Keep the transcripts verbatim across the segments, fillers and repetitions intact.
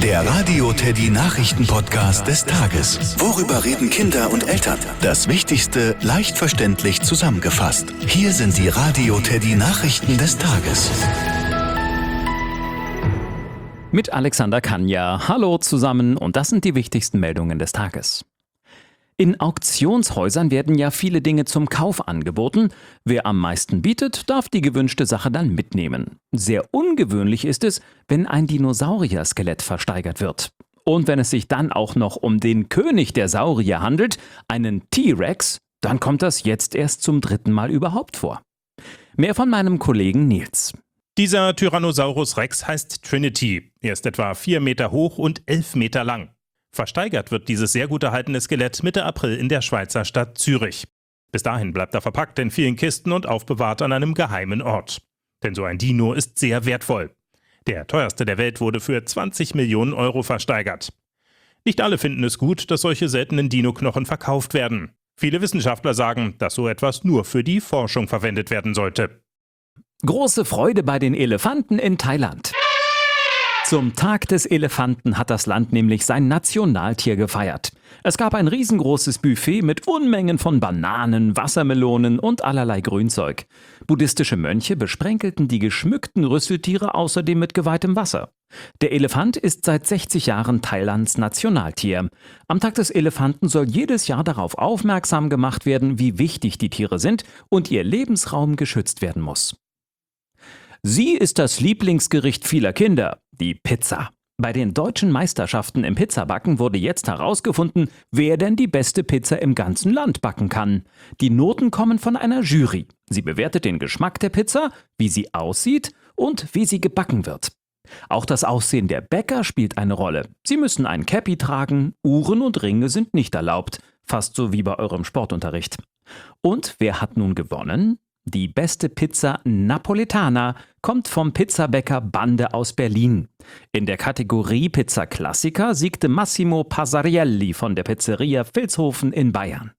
Der Radio Teddy Nachrichten-Podcast des Tages. Worüber reden Kinder und Eltern? Das Wichtigste leicht verständlich zusammengefasst. Hier sind die Radio Teddy Nachrichten des Tages. Mit Alexander Kanja. Hallo zusammen und das sind die wichtigsten Meldungen des Tages. In Auktionshäusern werden ja viele Dinge zum Kauf angeboten. Wer am meisten bietet, darf die gewünschte Sache dann mitnehmen. Sehr ungewöhnlich ist es, wenn ein Dinosaurier-Skelett versteigert wird. Und wenn es sich dann auch noch um den König der Saurier handelt, einen T-Rex, dann kommt das jetzt erst zum dritten Mal überhaupt vor. Mehr von meinem Kollegen Nils. Dieser Tyrannosaurus Rex heißt Trinity. Er ist etwa vier Meter hoch und elf Meter lang. Versteigert wird dieses sehr gut erhaltene Skelett Mitte April in der Schweizer Stadt Zürich. Bis dahin bleibt er verpackt in vielen Kisten und aufbewahrt an einem geheimen Ort. Denn so ein Dino ist sehr wertvoll. Der teuerste der Welt wurde für zwanzig Millionen Euro versteigert. Nicht alle finden es gut, dass solche seltenen Dino-Knochen verkauft werden. Viele Wissenschaftler sagen, dass so etwas nur für die Forschung verwendet werden sollte. Große Freude bei den Elefanten in Thailand. Zum Tag des Elefanten hat das Land nämlich sein Nationaltier gefeiert. Es gab ein riesengroßes Buffet mit Unmengen von Bananen, Wassermelonen und allerlei Grünzeug. Buddhistische Mönche besprenkelten die geschmückten Rüsseltiere außerdem mit geweihtem Wasser. Der Elefant ist seit sechzig Jahren Thailands Nationaltier. Am Tag des Elefanten soll jedes Jahr darauf aufmerksam gemacht werden, wie wichtig die Tiere sind und ihr Lebensraum geschützt werden muss. Sie ist das Lieblingsgericht vieler Kinder, die Pizza. Bei den deutschen Meisterschaften im Pizzabacken wurde jetzt herausgefunden, wer denn die beste Pizza im ganzen Land backen kann. Die Noten kommen von einer Jury. Sie bewertet den Geschmack der Pizza, wie sie aussieht und wie sie gebacken wird. Auch das Aussehen der Bäcker spielt eine Rolle. Sie müssen ein Käppi tragen, Uhren und Ringe sind nicht erlaubt, fast so wie bei eurem Sportunterricht. Und wer hat nun gewonnen? Die beste Pizza Napoletana kommt vom Pizzabäcker Bande aus Berlin. In der Kategorie Pizza Classica siegte Massimo Passarielli von der Pizzeria Vilshofen in Bayern.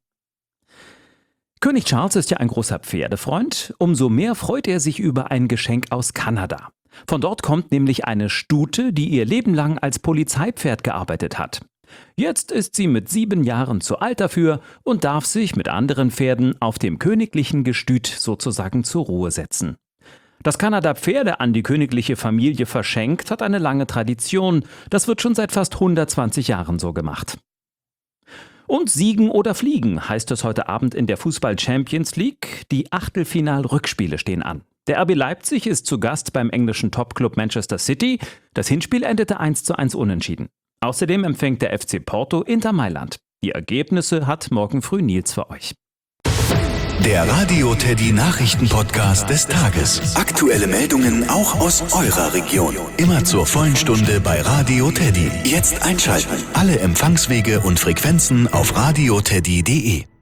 König Charles ist ja ein großer Pferdefreund, umso mehr freut er sich über ein Geschenk aus Kanada. Von dort kommt nämlich eine Stute, die ihr Leben lang als Polizeipferd gearbeitet hat. Jetzt ist sie mit sieben Jahren zu alt dafür und darf sich mit anderen Pferden auf dem königlichen Gestüt sozusagen zur Ruhe setzen. Dass Kanada Pferde an die königliche Familie verschenkt, hat eine lange Tradition. Das wird schon seit fast hundertzwanzig Jahren so gemacht. Und siegen oder fliegen heißt es heute Abend in der Fußball-Champions League. Die Achtelfinal-Rückspiele stehen an. Der R B Leipzig ist zu Gast beim englischen Topclub Manchester City. Das Hinspiel endete eins zu eins unentschieden. Außerdem empfängt der F C Porto Inter Mailand. Die Ergebnisse hat morgen früh Nils für euch. Der Radio Teddy Nachrichten-Podcast des Tages. Aktuelle Meldungen auch aus eurer Region. Immer zur vollen Stunde bei Radio Teddy. Jetzt einschalten. Alle Empfangswege und Frequenzen auf radioteddy punkt de.